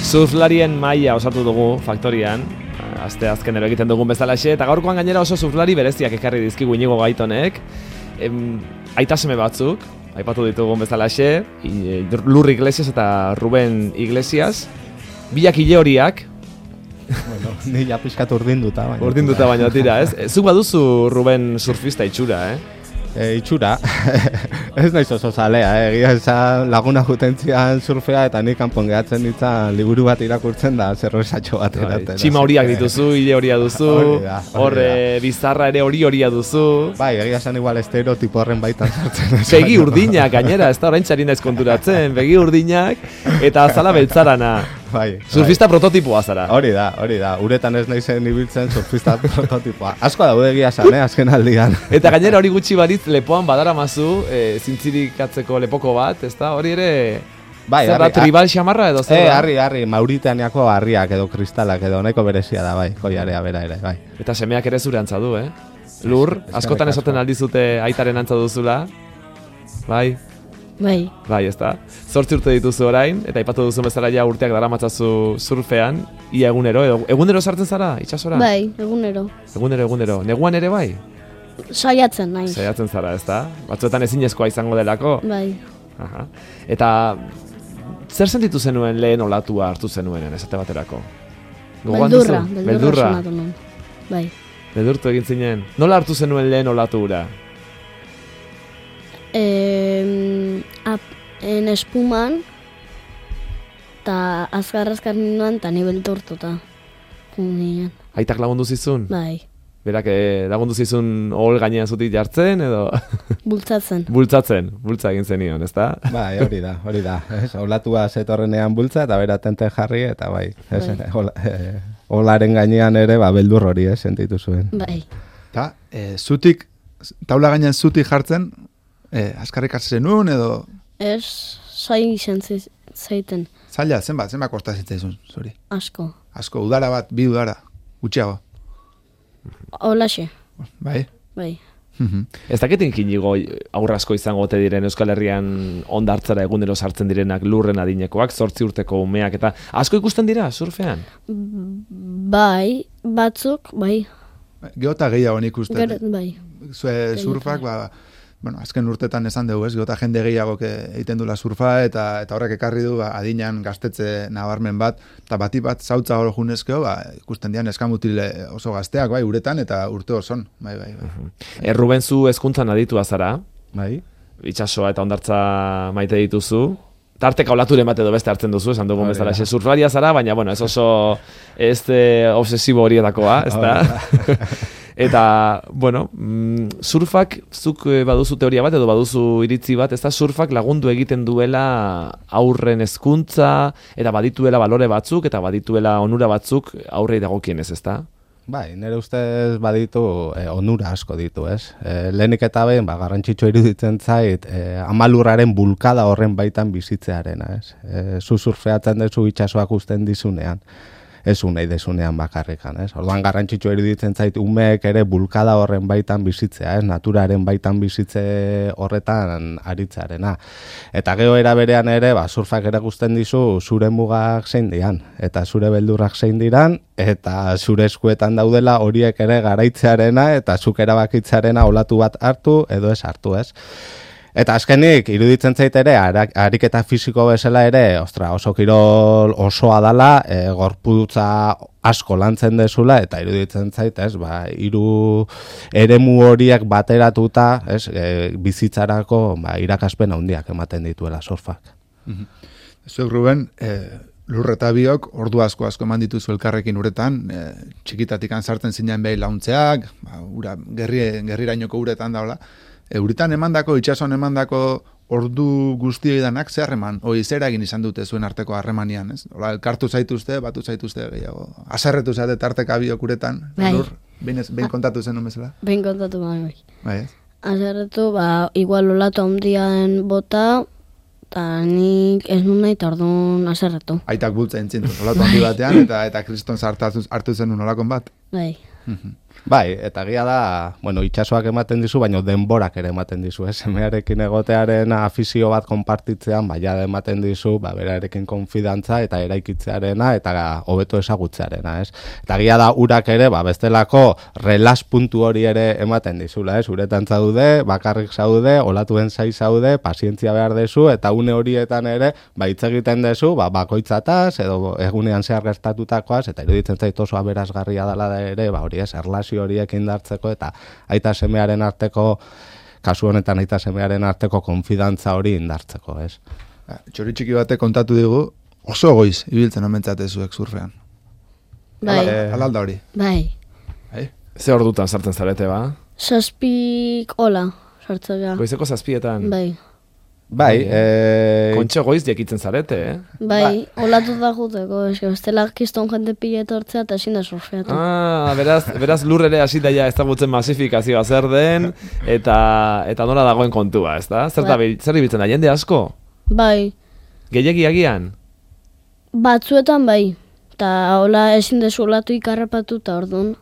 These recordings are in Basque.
Surflarien maila osatu dugu faktorian, aste azkenero egiten dugun bezalaxe, eta gaurkoan gainera oso surflari bereziak ekarri dizkigu Inigo Gaitonek, aitaseme batzuk, aipatu ditugun bezalaxe, Lur Iglesias eta Ruben Iglesias, biak ile horiak. Bueno, ni ja pizkat urdinduta baina. Urdinduta baina tira, ez? Zuk baduzu Ruben surfista itxura, Itxura, ez naiz oso zalea, egia esan laguna jutentzian surfea eta nik kanpon gehatzen ditzan liburu bat irakurtzen da zerrezatxo bat eraten. Txima horiak dituzu, hile horia duzu, hor bizarra ere horia duzu. Bai, egia esan igual estereotipo horren baitan sartzen. Begi urdinak gainera, ez da orain txari naiz konturatzen, begi urdinak eta azala beltzarana. Bai, surfista prototipoa zara. Hori da. Uretan ez naizen ibiltzen surfista prototipoa. Asko daude egia esan, azken aldian. Eta gainera hori gutxi baritz lepoan badaramazu, zintzirikatzeko lepoko bat, ezta? Hori ere, bai, zer da, tribal xamarra edo zer da? Harri, Mauritaniako harriak edo kristalak edo nahiko berezia da, bai, koiarea bera ere, bai. Eta semeak ere zure antza du, Lur, askotan esaten aldizute aitaren antza duzula, bai? Bai, ezta. 8 urte dituzu orain, eta aipatu duzu bezala ja urteak daramatzazu surfean, ia egunero, egunero sartzen zara, itxasora? Bai, egunero. Egunero. Neguan ere bai? Saiatzen, naiz. Saiatzen zara, ezta? Batzuetan ezinezkoa izango delako? Bai. Aha. Eta zer sentitu zenuen lehen olatua hartu zenuen, esate baterako? Beldurra. Bai. Beldurtu egin zinen. Nola hartu zenuen lehen olatu hura? En espuman eta azkar ninoan eta ni beldurtuta. Aitak lagundu zizun? Bai. Berak lagundu zizun ohol gainean zutik jartzen edo? Bultza egin zenion, ezta? Bai, hori da. Olatua zetorrenean bultza eta bera tente jarri eta bai. Olaren gainean ere beldur hori sentitu zuen. Bai. Eta, zutik, taula gainean zutik jartzen, azkarrik hartzen nuen edo? Ez, zain izan zaiten. Zaila, zenbat kosta zitzaizun, zuri? Asko, udara bat, 2 udara, gutxiago. Olaxe. Bai? Bai. Ez daketin Inigo aurrasko izango ote diren Euskal Herrian ondartzara egunero sartzen direnak lurren adinekoak, 8 urteko umeak, eta asko ikusten dira surfean? Bai, batzuk, bai. Geota gehiago nik uste. Bai. Zue surfak, azken urtetan esan dugu, geota jende gehiago egiten dula surfa, eta horrek ekarri du adinean gaztetze nabarmen bat, eta bat zautza hor junezkeo, ikusten dian eskamutil oso gazteak, bai, uretan, eta urte oson, bai. Ruben, zu hezkuntzan aditua zara, bai, itsasoa eta ondartza maite dituzu, tarteka olaturen bat edo beste hartzen duzu, esan dugun bezala, surflaria zara, baina, ez oso obsesibo horietakoa, ez da? Eta, surfak, zuk baduzu teoria bat edo baduzu iritzi bat, ez da surfak lagundu egiten duela aurren hezkuntza eta badituela balore batzuk eta badituela onura batzuk aurrei dagokienez, ez da? Bai, nire ustez baditu onura asko ditu, ez? Lehenik eta behin, garrantzitsua iruditzen zait, amalurraren bulkada horren baitan bizitzearena, ez? Zu surfeatzen dezu itsasoak uzten dizunean. Ez unai desunean bakarrikan, ez? Orduan garrantzitsua iruditzen zait umeek ere bulkada horren baitan bizitzea, ez? Naturaren baitan bizitze horretan aritzarena. Eta gero era berean ere, surfak ere guzten dizu zure mugak zein dian, eta zure beldurrak zein diran, eta zure eskuetan daudela horiek ere garaitzearena, eta zuk erabakitzarena olatu bat hartu edo ez hartu, ez? Eta azkenik, iruditzen zait ere, ariketa fisiko bezala ere, oso kirol osoa dala, gorputza asko lantzen dezula, eta iruditzen zait, hiru eremu horiek bateratuta, bizitzarako irakaspen handiak ematen dituela surfak. Zuek, Ruben, Lur eta biok, ordu asko eman dituzu elkarrekin uretan, txikitatik sartzen zinen behi launtzeak, gerrirainoko uretan daula. Uretan emandako, itxasoan emandako ordu guztioi danak zer eman? Zer egin izan dute zuen arteko harremanian, ez? Elkartu zaituzte, batu zaituzte gehiago. Aserretu zaite tarteka biok uretan. Lur, behin kontatu zen bezala? Behin kontatu bai. Bai, ez? Aserretu, igual olatu handian bota, eta nik ez nun nahi orduan aserretu. Aitak bultza entzintu, olatu handi batean, eta kriston hartu zen olakon bat. Bai. Bai, eta egia da, bueno, itsasoak ematen dizu, baina denborak ere ematen dizu, semearekin egotearen afizio bat konpartitzean, ja ematen dizu, berarekin konfidantza eta eraikitzearena eta hobeto ezagutzearena, Eta egia da, urak ere, bestelako relaz puntu hori ere ematen dizula, Uretan zaude, bakarrik zaude, olatuen zai zaude, pazientzia behar dezu, eta une horietan ere, hitz egiten dezu, bakoitzataz, edo egunean zehar gertatutakoaz, eta iruditzen zait oso aberasgarria dela da ere, hori erlazio horiek indartzeko eta aita semearen arteko, kasu honetan aita semearen arteko konfidantza hori indartzeko, Txori txiki batek kontatu digu, oso goiz ibiltzen omentzatezuek surfean. Bai. Alalda hori. Bai. Ze ordutan sartzen zarete, ba? 7 hola sartzea. Goizeko 7etan. Bai. Bai, Kontxo goiz jekitzen zarete, Bai, olatu da juteko, bestela kiston jende pila etortzea eta ezin da surfeatu. Beraz lur ere hasi daia ezagutzen masifikazioa zer den, eta nola dagoen kontua, ezta? Zer ibiltzen da, jende asko? Bai. Gehiegi agian? Batzuetan bai, eta hola ezin dezu olatu ikarrapatu eta orduan.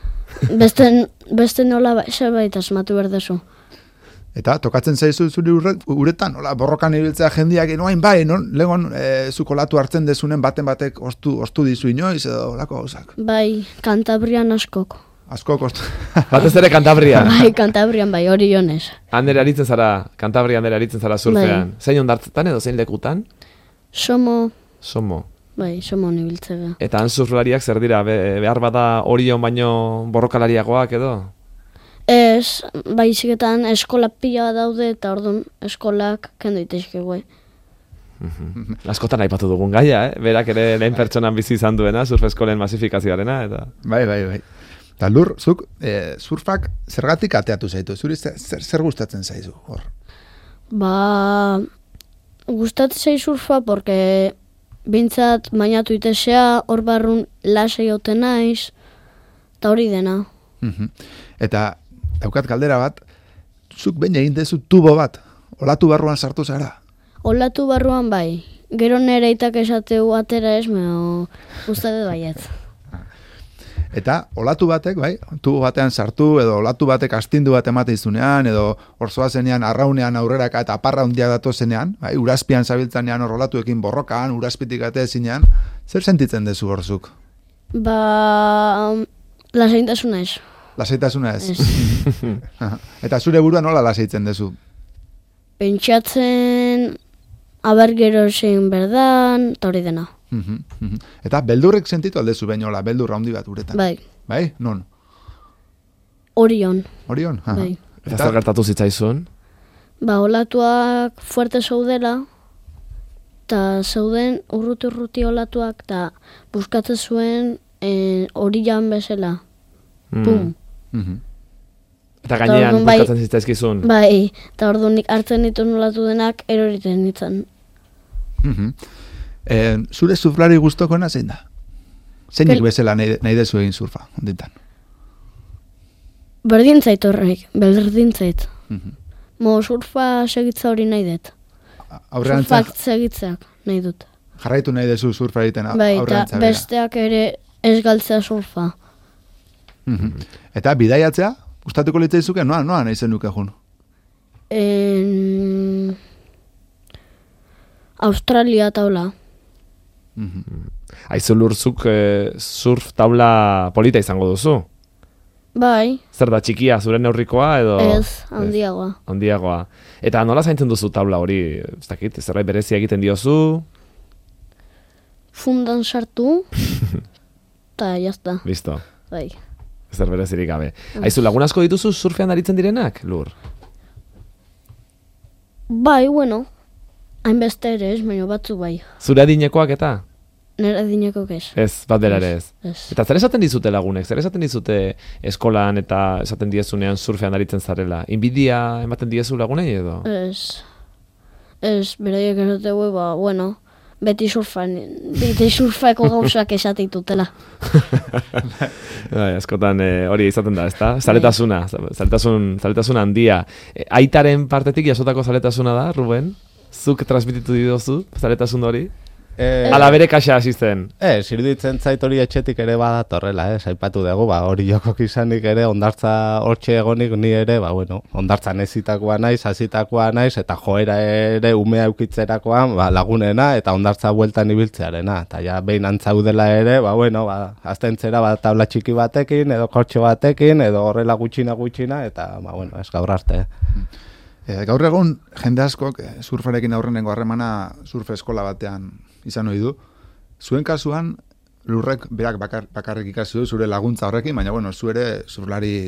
Beste nola zerbait asmatu behar dezu. Eta tokatzen zaizu zuri uretan, borrokan ibiltzea jendiak, noain bai, legon zuko latu hartzen dezunen batek ostu dizu inoiz, edo olako gauzak. Bai, Kantabrian askok. Askok ostu. Batez ere Kantabrian. Bai, Kantabrian bai, hori jonez. Andere aritzen zara, Kantabrian ere aritzen zara surfean. Zein ondartzetan edo zein lekutan? Somo. Bai, somo nibiltzega. Eta han surflariak zer dira, behar bada Orion baino borrokalariagoak edo? Ez, baiziketan eskola pila daude eta orduan eskolak kendu itezke guai. Askotan aipatu dugun gaia, Berak ere lehen pertsonan bizi izan duena, surf eskolen masifikazioarena, eta... Bai. Eta lur, zuk, surfak zergatik ateatu zaitu, zuri zer gustatzen zaizu, hor? Gustatzen zaizu surfa, porque bintzat mainatu itesea, hor barrun lasai hoten naiz, eta hori dena. Eta daukat galdera bat, zuk behin egin dezu tubo bat, olatu barruan sartu zara? Olatu barruan bai, gero nere itak esateu atera ez, meo guztate baiet. Eta olatu batek, bai, tubo batean sartu, edo olatu batek astindu bat emate izunean, edo orzoa zenean, arraunean aurreraka eta aparra hundiak datu zenean, bai, urazpian zabiltzanean hor olatuekin borrokan, urazpitik ate zinean, zer sentitzen dezu horzuk? Lasaitasuna ez. Lasaitasuna ez? Eta zure burua nola lasaitzen dezu? Pentsatzen, aber gero zein berdan, eta hori dena. Eta beldurrek sentitu aldezu bainola, beldurra handi bat uretan? Bai. Bai? Non? Orion. Orion? Bai. Eta zer gertatu zitzaizun? Olatuak fuerte zaudela, eta zauden urruti olatuak, eta buskatzen zuen orian bezala. Pum. Eta gainean buskatzen zitzaizkizun? Bai, eta orduan nik hartzen ditu olatu denak eroriten ditzen. Zure surflari guztokoena zein da? Zeinik bezala nahi dezu egin surfa, onditan? Berdintzait horrek, berdintzait. Surfa segitza hori nahi dut. Surfak segitzeak nahi dut. Jarraitu nahi dezu surfa egiten aurreantzak. Bai, eta besteak ere ez galtzea surfa. Eta bidaiatzea? Gustatuko litzaizuke? Noa nahi zenuke jun? Australia taula. Aizu lurzuk surf taula polita izango duzu? Bai. Zer da, txikia, zure neurrikoa edo? Ez, handiagoa. Handiagoa. Eta nola zaintzen duzu taula hori? Ez dakit, zerbait berezia egiten diozu? Fundan sartu, eta jazta. Listo. Bai. Zer berezirik gabe. Aizu, lagun asko dituzu surfean aritzen direnak, Lur? Bai, bueno. Hainbeste ere ez, baina batzu bai. Zure adinekoak eta? Nire adinekok ez. Ez, bat bera ere ez. Eta zer esaten dizute lagunek? Zer esaten dizute eskolan eta esaten diezunean surfean aritzen zarela? Inbidia ematen diezu lagunei edo? Ez, beraiek esategu, bueno, beti surfaeko gauzak esatitutela. Askotan hori izaten da, ezta? Zaletasun handia. Aitaren partetik jasotako zaletasuna da, Ruben? Zuk transmititu didozu, zaletasun hori? Ala bere kaxa asisten. Iruditzen zait hori etxetik ere badatorrela, aipatu dugu, hori jokok izanik ere, ondartza hortxe egonik ni ere, ondartzan ezitakoa naiz, hasitakoa naiz, eta joera ere umea eukitzerakoan lagunena, eta ondartza bueltan ibiltzearena. Eta ja, behin antzaudela ere, aztentzera tabla txiki batekin, edo kortxo batekin, edo horrela gutxina, eta, ez gaur arte. Gaur egun, jende askok surfarekin aurrenengo harremana surf eskola batean izan ohi du. Zuen kasuan, Lurrek berak bakarrik ikasi du zure laguntza horrekin, baina, zu ere surflari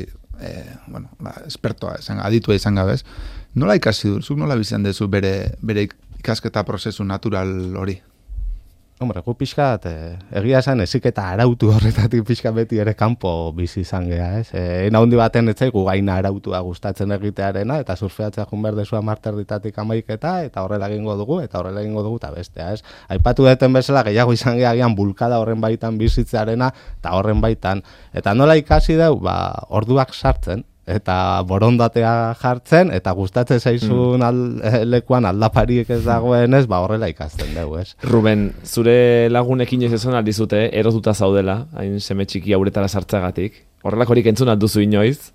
espertoa, aditua izan gabez. Nola ikasi du? Zuk nola bizan dezu bere ikasketa prozesu natural hori? Hombre, gu pixkat, egia esan eziketa arautu horretatik pixkat beti ere kanpo bizi izan geha, ez? Ena hundi baten etzaigu gaina arautua gustatzen egitearena, eta surfeatzea jun behar dezu amarderditatik amaiketa, eta horrela egingo dugu, eta bestea, ez? Aipatu deten bezala, gehiago izan geha gian bulkada horren baitan bizitzearena, eta horren baitan. Eta nola ikasi deu, orduak sartzen, eta borondatea jartzen, eta gustatzen zaizun lekuan aldapariek ez dagoenez, horrela ikasten dugu, ez? Ruben, zure lagunekin ez ezon aldizute, erotuta zaudela, hain seme txiki hauretara sartzagatik. Horrelakorik entzun alduzu inoiz?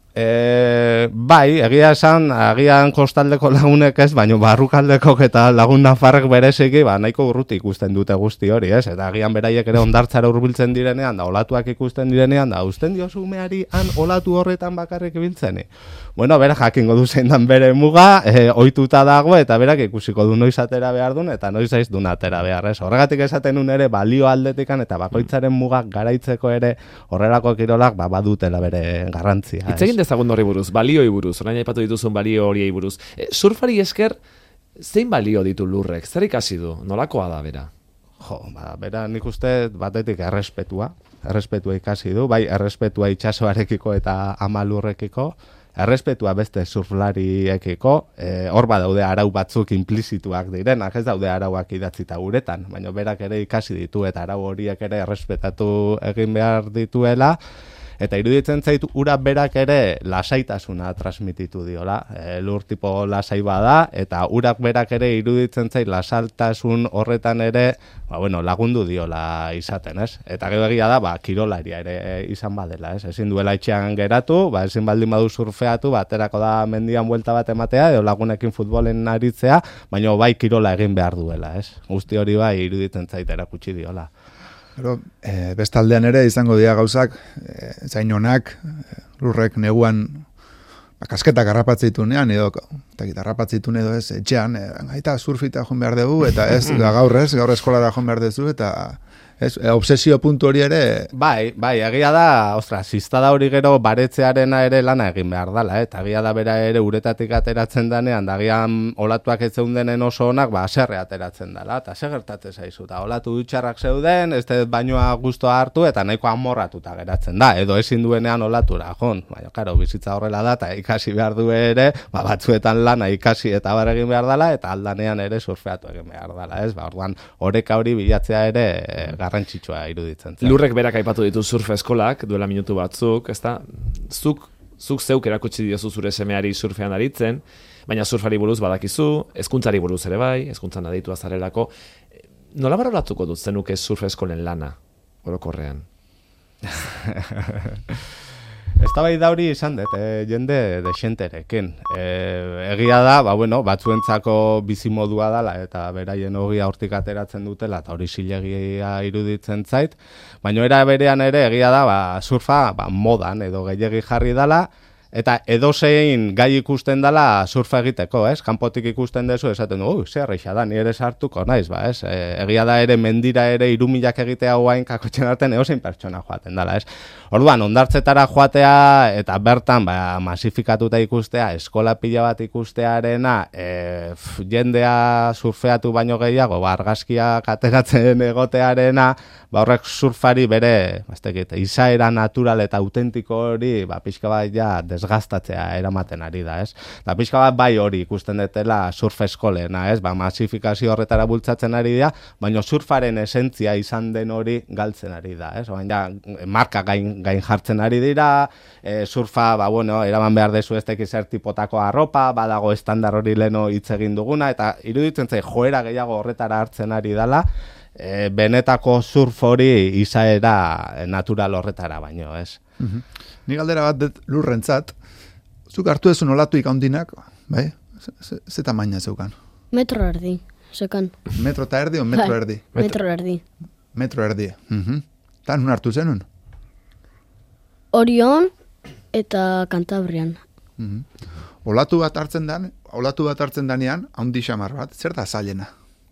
Bai, egia esan, agian kostaldeko lagunek ez, baina barrukaldeko eta lagun nafarrek bereziki, nahiko urruti ikusten dute guzti hori, ez? Eta agian beraiek ere ondartzara hurbiltzen direnean, da olatuak ikusten direnean, da usten diozu umeari han olatu horretan bakarrik ibiltzeni. Bueno, berak jakingo du zein dan bere muga, ohituta dago, eta berak ikusiko du noiz atera behar duen, eta noiz aiz duen atera behar, ez? Horregatik esaten un ere balio aldetikan, eta bakoitzaren mugak garaitzeko ere horrelako kirolak badutela bere garrantzia. Itzegin dezagun horri buruz, balioi buruz, orain aipatu dituzun balio horiei buruz. Surfari esker, zein balio ditu Lurrek? Zer ikasi du? Nolakoa da bera? Bera nik uste batetik errespetua ikasi du, bai errespetua itsasoarekiko eta ama Lurrekiko, errespetua beste surflariekiko, hor daude arau batzuk implizituak direnak, ez daude arauak idatzita uretan, baina berak ere ikasi ditu eta arau horiek ere errespetatu egin behar dituela, eta iruditzen zaitu ura berak ere lasaitasuna transmititu diola. Lur tipo lasai bada, eta urak berak ere iruditzen zait lasaltasun horretan ere lagundu diola izaten, ez? Eta gero egia da, kirolaria ere izan badela, ez? Ezin duela etxean geratu, ezin baldin badu surfeatu, aterako da mendian buelta bat ematea, edo lagunekin futbolen aritzea, baina bai kirola egin behar duela, ez? Guzti hori bai iruditzen zait erakutsi diola. Bestaldean ere izango dira gauzak, zainonak, Lurrek neguan kasketak harrapatzitunean edo harrapatzitun edo ez etxean, gaita surfita joan behar dugu, eta ez gaur eskolara joan behar duzu, eta obsesio puntu hori ere... Bai, egia da, ziztada hori gero baretzearena ere lana egin behar dela, eta egia da bera ere uretatik ateratzen danean, da gian olatuak ez zeundenen oso onak, aserre ateratzen dela, eta segertatzen zaizu, eta olatu dutxarrak zeuden, ez bainoa guztua hartu, eta nahiko amorratuta geratzen da, edo ezin duenean olatura, baina, karo, bizitza horrela da, eta ikasi behar du ere, batzuetan lana ikasi eta bar egin behar dela, eta aldanean ere surfeatu egin behar dela, ez? Orduan, oreka hori bilatzea ere garrantzitsua iruditzen zen. Lurrek berak aipatu ditu surf eskolak, duela minutu batzuk, ezta? Zuk zeuk erakutsi diozu zure semeari surfean aritzen, baina surfari buruz badakizu, hezkuntzari buruz ere bai, hezkuntzan aditua zarelako. Nola barolatuko dut zenuke surf eskolen lana, orokorrean? Eztabaida hori izan dut, jende desenterekin. Egia da, batzuentzako bizimodua dela eta beraien ogia hortik ateratzen dutela eta hori zilegia iruditzen zait, baina era berean ere egia da, surfa modan edo gehiegi jarri dela, eta edozein gai ikusten dela surfa egiteko, ez? Kanpotik ikusten dezu, esaten du, zer reixa da, ni ere sartuko naiz, ez? Egia da ere mendira ere 3.000 egitea guain kakotxen artean edozein pertsona joaten dela, ez? Orduan, ondartzetara joatea eta bertan masifikatuta ikustea, eskola pila bat ikustearena, jendea surfeatu baino gehiago, argazkiak ateratzen egotearena, horrek surfari bere, izaera natural eta autentiko hori, pixka bat ja desgastatzea eramaten ari da, ez? Da pixka bat bai hori ikusten dutela surf eskolena, ez? Masifikazio horretara bultzatzen ari da, baina surfaren esentzia izan den hori galtzen ari da, ez? Baina marka gain jartzen ari dira, surfa, eraman behar dezu ez tekiz zer tipotako arropa, badago estandar hori leno hitz egin duguna, eta iruditzen zait joera gehiago horretara hartzen ari dela, benetako surf hori izaera natural horretara baino, ez? Ni galdera bat dut lurrentzat, zuk hartu ezun olatuik handinak, bai? Ze tamaina zeukan? Metro erdi, zekan. Metro eta erdi o metro Bai, erdi? Metro erdi. Metro erdi. Ta nun hartu zenun? Orion eta Kantabrian. Olatu bat hartzen danean, handi xamar bat, zer da zailena?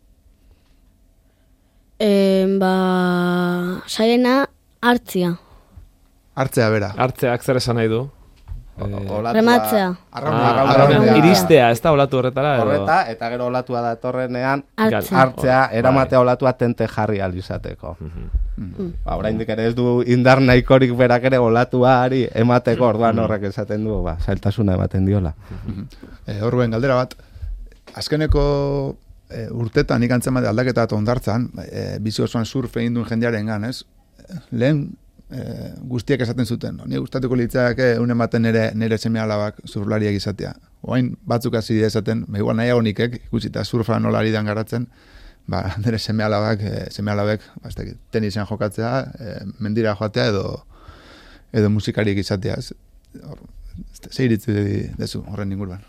Zailena hartzia. Hartzea bera. Hartzeak zer esan nahi du? Rematzea. Arraunean. Iristea, ez da olatu horretara? edo? Horreta, eta gero olatua datorrenean, Hartzea. hartzea, eramatea olatua tente jarri alizateko. Oraindik ere ez du indar nahikorik berak ere olatuari emateko, orduan horrek esaten du, zailtasuna ematen diola. Horren galdera bat, azkeneko urtetan ikantzen bat aldaketa eta ondartzan, bizi osoan surf egin duen jendearen gan, ez? Lehen guztiak esaten zuten. Ni gustatuko litzake une ematen nire seme-alabak surflariak izatea. Oain batzuk hasi esaten, igual nahiago nikek, ikusita surfa nola ari dan garatzen, nire seme-alabek tenisen jokatzea, mendira joatea edo musikariek izatea. Ze iritzi dezu horren inguruan?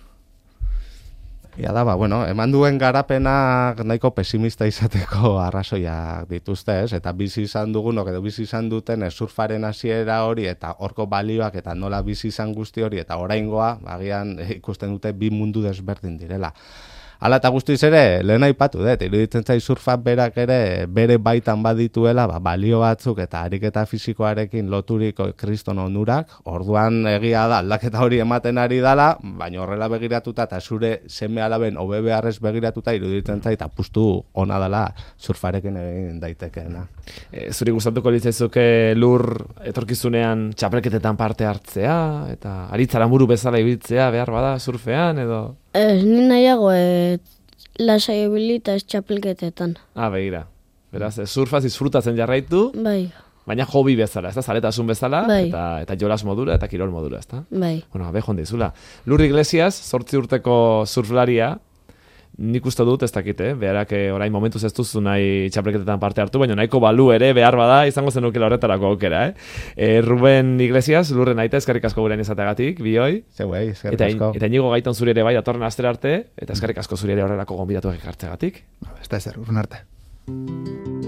Ja da, eman duen garapenak nahiko pesimista izateko arrazoiak dituzte, ez? Eta bizi izan dugunok edo bizi izan duten surfaren hasiera hori eta horko balioak eta nola bizi izan guzti hori eta oraingoa, agian ikusten dute bi mundu desberdin direla. Hala eta guztiz ere, lehen aipatu dut, iruditzen zai surfak berak ere bere baitan badituela, balio batzuk eta ariketa fisikoarekin loturiko kriston onurak, orduan egia da aldaketa hori ematen ari dala, baina horrela begiratuta eta zure seme alaben hobe beharrez begiratuta iruditzen zait apustu ona dela surfarekin egin daitekeena. Zuri gustatuko litzaizuke lur etorkizunean txapelketetan parte hartzea eta aritzara buru bezala ibiltzea behar bada surfean edo? Ez, ni nahiago lasai ibili eta ez txapelketetan. Begira. Beraz, surfaz disfrutatzen jarraitu, Bai, baina hobi bezala, ez da, zaletasun bezala, Bai. eta jolas modura eta kirol modura, ez da? bai. Bueno, joan dizula. Lur Iglesias, 8 urteko surflaria, nik uste dut, ez dakit, beharak orain momentuz ez duzu nahi txapelketetan parte hartu, baina nahiko balu ere, behar bada, izango zenukela horretarako aukera, Ruben Iglesias, lurren aita, eskerrik asko gurean izateagatik, bioi. Zeuei, eskerrik asko. Eta Inigo Gaiton zuri ere bai, datorren astera arte, eta eskerrik asko zuri ere horrelako gonbidatuak ekartzeagatik. Ez da ezer, urrun arte.